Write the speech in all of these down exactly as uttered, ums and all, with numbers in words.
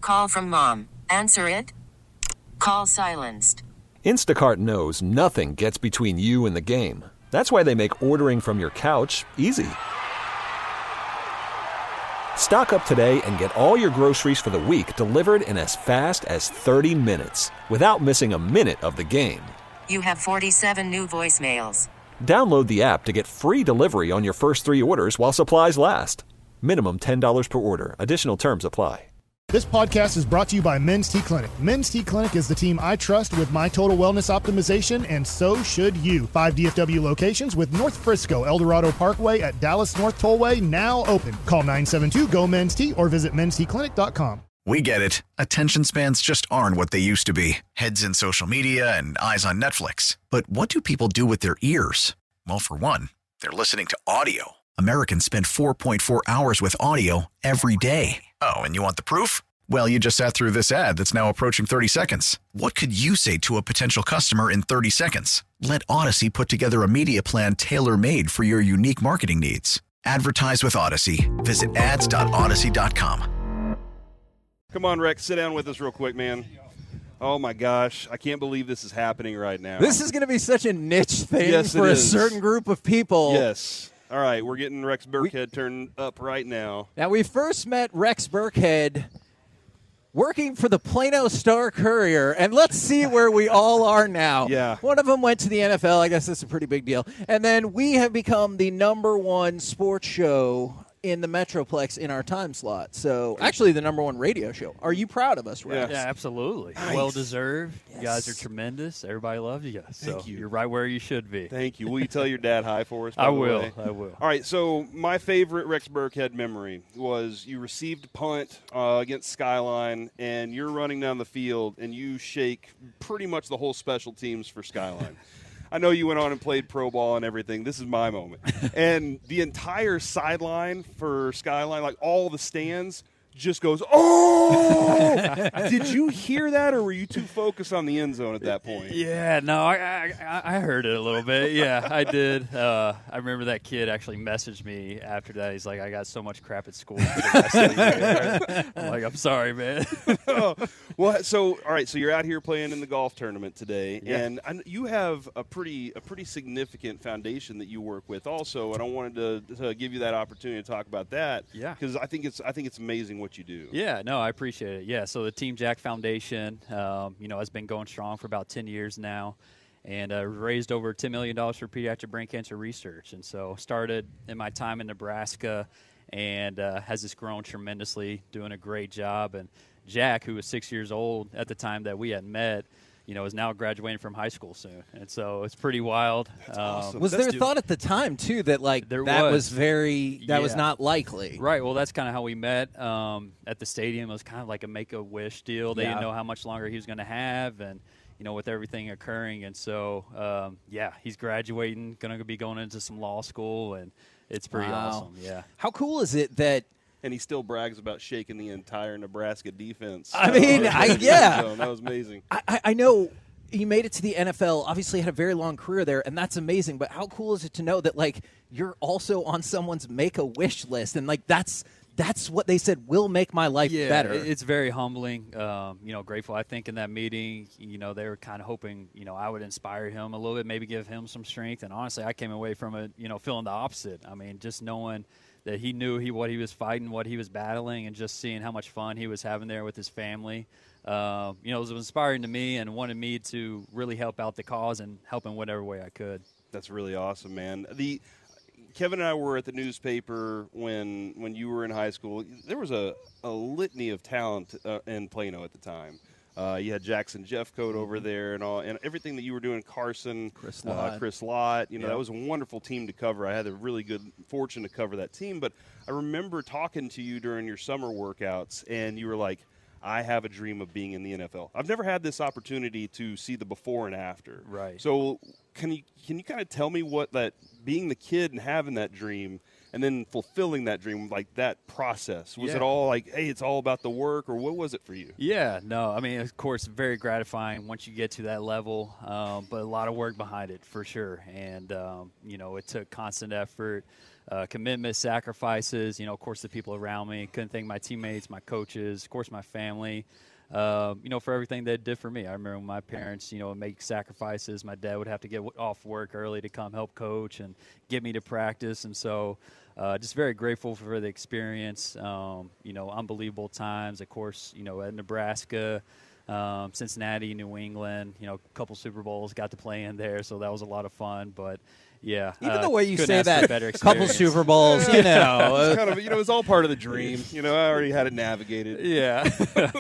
Call from mom. Answer it. Call silenced. Instacart knows nothing gets between you and the game. That's why they make ordering from your couch easy. Stock up today and get all your groceries for the week delivered in as fast as thirty minutes without missing a minute of the game. You have forty-seven new voicemails. Download the app to get free delivery on your first three orders while supplies last. Minimum ten dollars per order. Additional terms apply. This podcast is brought to you by Men's T Clinic. Men's T Clinic is the team I trust with my total wellness optimization, and so should you. Five D F W locations with North Frisco, El Dorado Parkway at Dallas North Tollway now open. Call nine seven two, G O, Men's T or visit mens t clinic dot com. We get it. Attention spans just aren't what they used to be. Heads in social media and eyes on Netflix. But what do people do with their ears? Well, for one, they're listening to audio. Americans spend four point four hours with audio every day. Oh, and you want the proof? Well, you just sat through this ad that's now approaching thirty seconds. What could you say to a potential customer in thirty seconds? Let Odyssey put together a media plan tailor-made for your unique marketing needs. Advertise with Odyssey. Visit ads dot odyssey dot com. Come on, Rex, sit down with us real quick, man. Oh, my gosh. I can't believe this is happening right now. This is going to be such a niche thing yes, for a is. certain group of people. Yes. All right, we're getting Rex Burkhead we, turned up right now. Now, we first met Rex Burkhead working for the Plano Star-Courier, and let's see where we all are now. Yeah. One of them went to the N F L. I guess that's a pretty big deal. And then we have become the number one sports show in the Metroplex in our time slot. So, actually, the number one radio show. Are you proud of us, Rex? Yeah, absolutely. Nice. Well deserved. Yes. You guys are tremendous. Everybody loves you guys. Thank so you. You're right where you should be. Thank you. Will you tell your dad hi for us? By I the will. Way? I will. All right. So my favorite Rex Burkhead memory was you received a punt uh, against Skyline, and you're running down the field, and you shake pretty much the whole special teams for Skyline. I know you went on and played pro ball and everything. This is my moment. And the entire sideline for Skyline, like all the stands, just goes, oh! Did you hear that, or were you too focused on the end zone at that point? Yeah, no, I I, I heard it a little bit. Yeah, I did. Uh, I remember that kid actually messaged me after that. He's like, I got so much crap at school for the rest of the year. I'm like, I'm sorry, man. oh, well, so, all right, so you're out here playing in the golf tournament today, yeah. and I, you have a pretty a pretty significant foundation that you work with also, and I wanted to, to give you that opportunity to talk about that. Yeah. Because I think it's I think it's amazing what you do. Yeah, no, I appreciate it. Yeah, so the Team Jack Foundation, um, you know, has been going strong for about ten years now, and uh, raised over ten million dollars for pediatric brain cancer research. And so started in my time in Nebraska, and uh, has just grown tremendously, doing a great job. And Jack, who was six years old at the time that we had met, you know, is now graduating from high school soon. And so it's pretty wild. That's um, awesome. Was That's there a dude. thought at the time, too, that, like, There that was. was very – that Yeah. was not likely? Right. Well, that's kind of how we met um, at the stadium. It was kind of like a make-a-wish deal. They Yeah. didn't know how much longer he was going to have, and, you know, with everything occurring. And so, um, yeah, he's graduating, going to be going into some law school, and it's pretty Wow. awesome. Yeah. How cool is it that – And he still brags about shaking the entire Nebraska defense. I mean, Uh, I- yeah. so that was amazing. I, I- I know – he made it to the N F L, obviously had a very long career there, and that's amazing. But how cool is it to know that, like, you're also on someone's make-a-wish list, and, like, that's that's what they said will make my life yeah, better. it- It's very humbling, um, you know, grateful. I think in that meeting, you know, they were kind of hoping, you know, I would inspire him a little bit, maybe give him some strength. And honestly, I came away from it, you know, feeling the opposite. I mean, just knowing that he knew he what he was fighting, what he was battling, and just seeing how much fun he was having there with his family. Uh, you know, it was inspiring to me and wanted me to really help out the cause and help in whatever way I could. That's really awesome, man. The Kevin and I were at the newspaper when when you were in high school. There was a, a litany of talent uh, in Plano at the time. Uh, you had Jackson Jeffcoat over there, and all, and everything that you were doing. Carson, Chris uh, Lott. Chris Lott. You know, Yeah. that was a wonderful team to cover. I had a really good fortune to cover that team. But I remember talking to you during your summer workouts, and you were like, I have a dream of being in the N F L. I've never had this opportunity to see the before and after. Right. So can you can you kind of tell me what that being the kid and having that dream and then fulfilling that dream, like that process, was Yeah. it all like, hey, it's all about the work, or what was it for you? Yeah, no, I mean, of course, very gratifying once you get to that level, um, but a lot of work behind it for sure. And, um, you know, it took constant effort. uh, commitment, sacrifices. You know, of course, the people around me. Couldn't thank my teammates, my coaches, of course, my family. Uh, you know, for everything they did for me. I remember when my parents, you know, would make sacrifices. My dad would have to get w- off work early to come help coach and get me to practice. And so uh, just very grateful for the experience. Um, you know, unbelievable times, of course, you know, at Nebraska, um, Cincinnati, New England, you know, a couple Super Bowls, got to play in there. So that was a lot of fun. But, yeah. Even uh, the way you couldn't say ask for a that, better couple experience. Super Bowls, you know. It's kind of, you know, it was all part of the dream. You know, I already had it navigated. Yeah.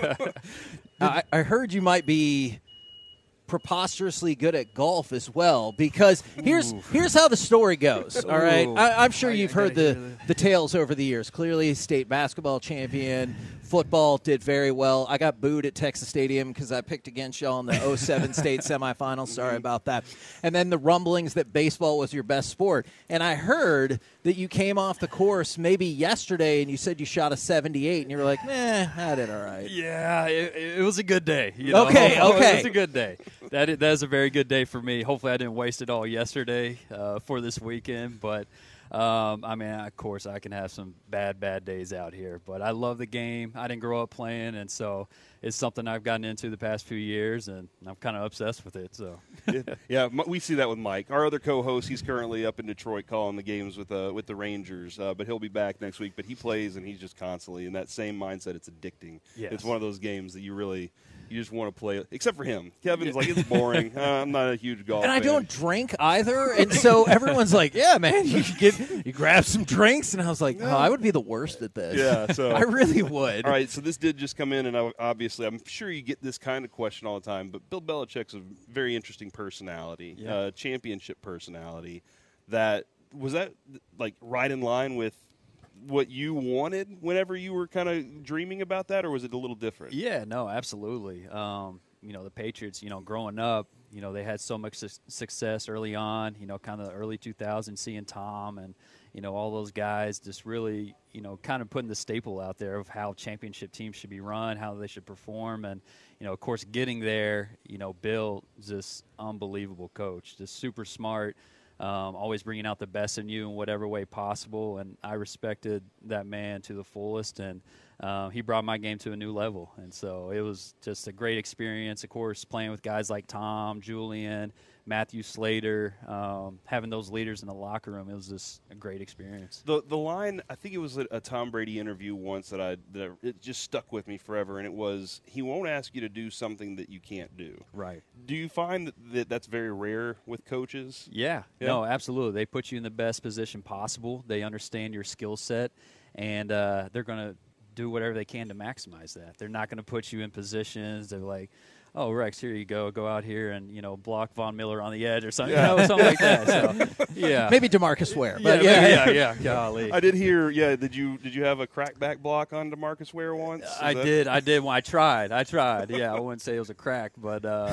I, I heard you might be preposterously good at golf as well, because here's Ooh. here's how the story goes. All right, Ooh. I, I'm sure I- you've I heard gotta the hear the tales over the years. Clearly, state basketball champion, football did very well. I got booed at Texas Stadium because I picked against y'all in the oh seven state semifinals. Sorry about that. And then the rumblings that baseball was your best sport. And I heard that you came off the course maybe yesterday and you said you shot a seventy-eight, and you were like, "Nah, I did all right." Yeah, it, it was a good day. You know? Okay, okay. It was a good day. That is, that is a very good day for me. Hopefully, I didn't waste it all yesterday uh, for this weekend. But, um, I mean, of course, I can have some bad, bad days out here. But I love the game. I didn't grow up playing, and so it's something I've gotten into the past few years, and I'm kind of obsessed with it. So, yeah, yeah, m- we see that with Mike, our other co-host. He's currently up in Detroit calling the games with uh, with the Rangers, uh, but he'll be back next week. But he plays, and he's just constantly in that same mindset. It's addicting. Yes. It's one of those games that you really you just want to play. Except for him, Kevin's like, it's boring. uh, I'm not a huge golf And I fan. don't drink either, and so everyone's like, "Yeah, man, you should get you grab some drinks." And I was like, "Oh, I would be the worst at this." Yeah, so I really would. All right, so this did just come in, and I, obviously, I'm sure you get this kind of question all the time. But Bill Belichick's a very interesting personality, Yeah. uh, championship personality. That was that like right in line with what you wanted whenever you were kind of dreaming about that, or was it a little different? yeah, no, absolutely. Um, you know, the Patriots, you know, growing up, you know, they had so much su- success early on, you know, kind of the early two thousands, seeing Tom and, you know, all those guys just really, you know, kind of putting the staple out there of how championship teams should be run, how they should perform. And, you know, of course, getting there, you know, Bill is this unbelievable coach, just super smart, um, always bringing out the best in you in whatever way possible. And I respected that man to the fullest. And uh, he brought my game to a new level. And so it was just a great experience, of course, playing with guys like Tom, Julian, Matthew Slater, um, having those leaders in the locker room. It was just a great experience. The the line, I think it was a, a Tom Brady interview once that I that it just stuck with me forever, and it was, he won't ask you to do something that you can't do. Right. Do you find that, that that's very rare with coaches? Yeah, Yeah. no, absolutely. They put you in the best position possible. They understand your skill set, and uh, they're going to do whatever they can to maximize that. They're not going to put you in positions that are like, oh, Rex, here you go. Go out here and, you know, block Von Miller on the edge or something, Yeah. you know, something like that. So, yeah. Maybe DeMarcus Ware, yeah, but yeah, maybe, yeah. yeah, yeah, golly. I did hear. Yeah, did you did you have a crackback block on DeMarcus Ware once? Is I that- did. I did. When I tried. I tried. Yeah, I wouldn't say it was a crack, but uh,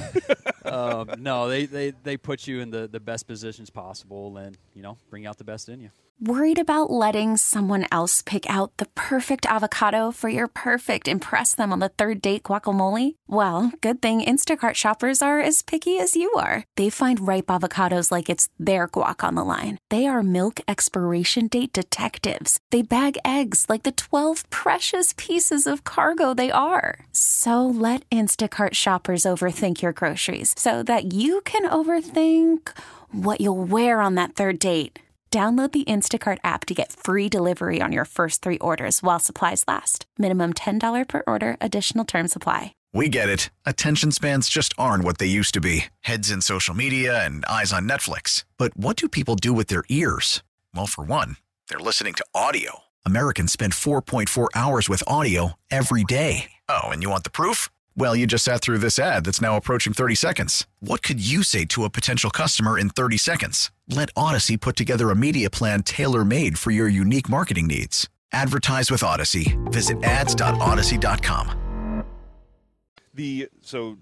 um, no, they, they, they put you in the, the best positions possible and, you know, bring out the best in you. Worried about letting someone else pick out the perfect avocado for your perfect impress them on the third date guacamole? Well, good thing Instacart shoppers are as picky as you are. They find ripe avocados like it's their guac on the line. They are milk expiration date detectives. They bag eggs like the twelve precious pieces of cargo they are. So let Instacart shoppers overthink your groceries so that you can overthink what you'll wear on that third date. Download the Instacart app to get free delivery on your first three orders while supplies last. Minimum ten dollars per order. Additional terms apply. We get it. Attention spans just aren't what they used to be. Heads in social media and eyes on Netflix. But what do people do with their ears? Well, for one, they're listening to audio. Americans spend four point four hours with audio every day. Oh, and you want the proof? Well, you just sat through this ad that's now approaching thirty seconds. What could you say to a potential customer in thirty seconds? Let Odyssey put together a media plan tailor-made for your unique marketing needs. Advertise with Odyssey. Visit ads dot odyssey dot com. The so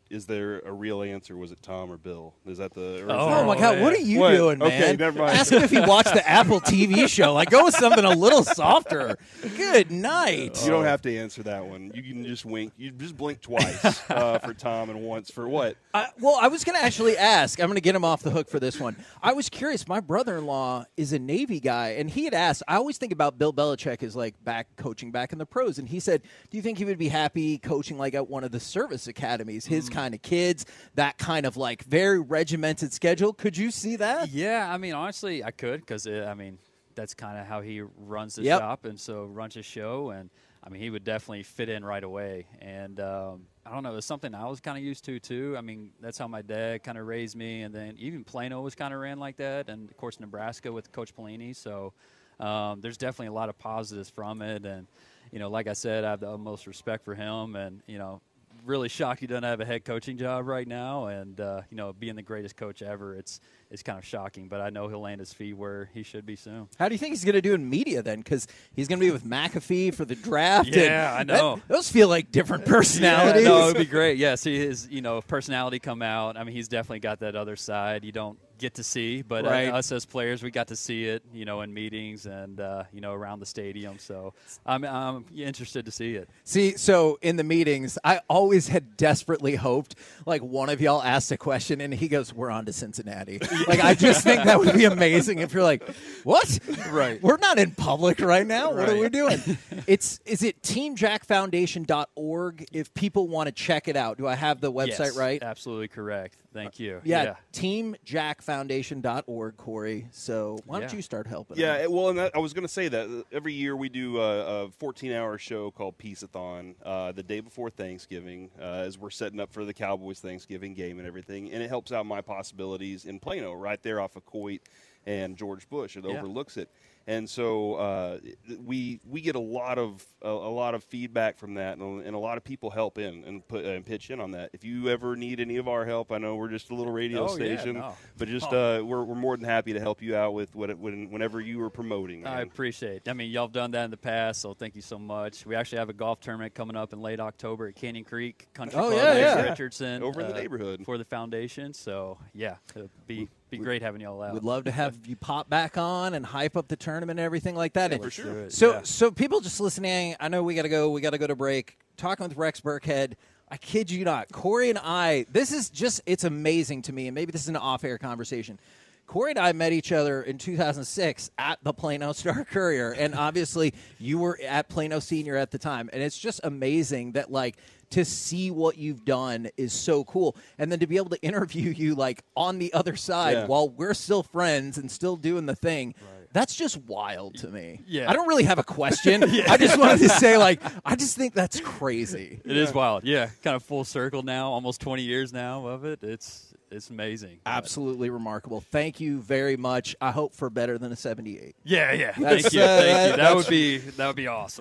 is there a real answer? Was it Tom or Bill? Is that the? Or is Oh, there, my God! What are you What? doing, man? Okay, never mind. Ask him if he watched the Apple T V show. Like, go with something a little softer. Good night. You don't have to answer that one. You can just wink. You just blink twice uh, for Tom and once for what? I, well, I was going to actually ask. I'm going to get him off the hook for this one. I was curious. My brother-in-law is a Navy guy, and he had asked. I always think about Bill Belichick as like back coaching back in the pros, and he said, "Do you think he would be happy coaching like at one of the service academies? His mm. kind of kids, that kind of like very regimented schedule. Could you see that?" Yeah, I mean, honestly, I could because I mean that's kind of how he runs the yep. shop, and so runs his show, and I mean he would definitely fit in right away, and. Um, I don't know. It's something I was kind of used to, too. I mean, that's how my dad kind of raised me. And then even Plano was kind of ran like that. And, of course, Nebraska with Coach Pelini. So um, there's definitely a lot of positives from it. And, you know, like I said, I have the utmost respect for him. And, you know, really shocked he doesn't have a head coaching job right now. And, uh, you know, being the greatest coach ever, it's it's kind of shocking. But I know he'll land his feet where he should be soon. How do you think he's going to do in media then? Because he's going to be with McAfee for the draft. Yeah, and I know. That, those feel like different personalities. Yeah, no, it would be great. Yeah, see his, you know, personality come out. I mean, he's definitely got that other side you don't get to see, but right. uh, us as players, we got to see it, you know, in meetings and, uh, you know, around the stadium. So I'm, I'm interested to see it. See, so in the meetings, I always had desperately hoped, like, one of y'all asked a question, and he goes, "We're on to Cincinnati." Like, I just think that would be amazing if you're like, "What? Right. We're not in public right now. What right. are we doing?" It's Is it team jack foundation dot org if people want to check it out? Do I have the website yes, right? Absolutely correct. Thank you. Uh, yeah, yeah. team jack foundation dot org, Corey. So why don't yeah. you start helping? Yeah, out? well, and that, I was going to say that every year we do a, a fourteen-hour show called Peace-a-thon uh, the day before Thanksgiving uh, as we're setting up for the Cowboys Thanksgiving game and everything, and it helps out My Possibilities in Plano, right there off of Coit and George Bush. It yeah. overlooks it. And so uh, we we get a lot of a, a lot of feedback from that, and, and a lot of people help in and put and pitch in on that. If you ever need any of our help, I know we're just a little radio oh, station, yeah, no. but just oh. uh, we're we're more than happy to help you out with what it, when, whenever you are promoting. Man. I appreciate it. I mean, y'all have done that in the past, so thank you so much. We actually have a golf tournament coming up in late October at Canyon Creek Country oh, Club yeah, in yeah. Richardson, over in the uh, neighborhood for the foundation. So yeah, it'd be be great having y'all out. We'd love to have you pop back on and hype up the tournament and everything like that. Yeah, and for sure. So, yeah. so people just listening, I know we got to go. We got to go to break. Talking with Rex Burkhead. I kid you not, Corey and I. This is just it's amazing to me, and maybe this is an off-air conversation. Corey and I met each other in two thousand six at the Plano Star-Courier, and obviously you were at Plano Senior at the time, and it's just amazing that like. To see what you've done is so cool. And then to be able to interview you like on the other side yeah. while we're still friends and still doing the thing, right. that's just wild to me. Yeah. I don't really have a question. yeah. I just wanted to say, like, I just think that's crazy. It yeah. is wild. Yeah, kind of full circle now, almost twenty years now of it. It's it's amazing. Absolutely remarkable. Thank you very much. I hope for better than a seventy-eight. Yeah, yeah. That's, Thank you. uh, Thank you. That that's- would be that would be awesome.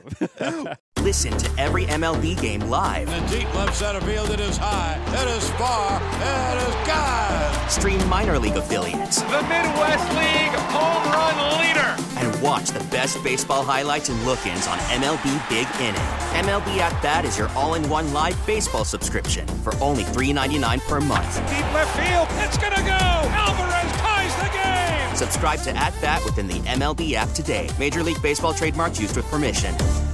Listen to every M L B game live. In the deep left center field, it is high, it is far, it is gone. Stream minor league affiliates. The Midwest League home run leader. And watch the best baseball highlights and look-ins on M L B Big Inning. M L B At Bat is your all-in-one live baseball subscription for only three dollars and ninety-nine cents per month. Deep left field, it's gonna go. Alvarez ties the game. Subscribe to At Bat within the M L B app today. Major League Baseball trademarks used with permission.